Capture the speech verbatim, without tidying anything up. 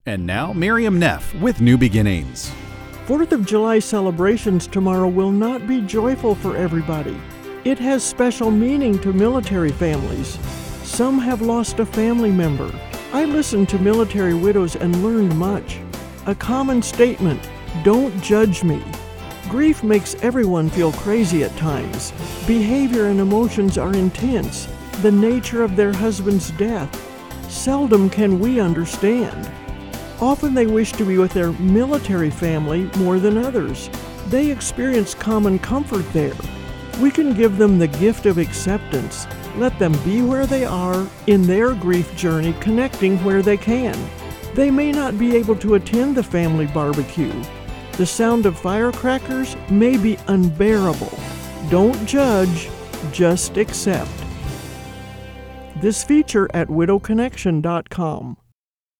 And now, Miriam Neff with New Beginnings. Fourth of July celebrations tomorrow will not be joyful for everybody. It has special meaning to military families. Some have lost a family member. I listened to military widows and learned much. A common statement, "Don't judge me." Grief makes everyone feel crazy at times. Behavior and emotions are intense. The nature of their husband's death. Seldom can we understand. Often they wish to be with their military family more than others. They experience common comfort there. We can give them the gift of acceptance. Let them be where they are in their grief journey, connecting where they can. They may not be able to attend the family barbecue. The sound of firecrackers may be unbearable. Don't judge, just accept. This feature at widow connection dot com.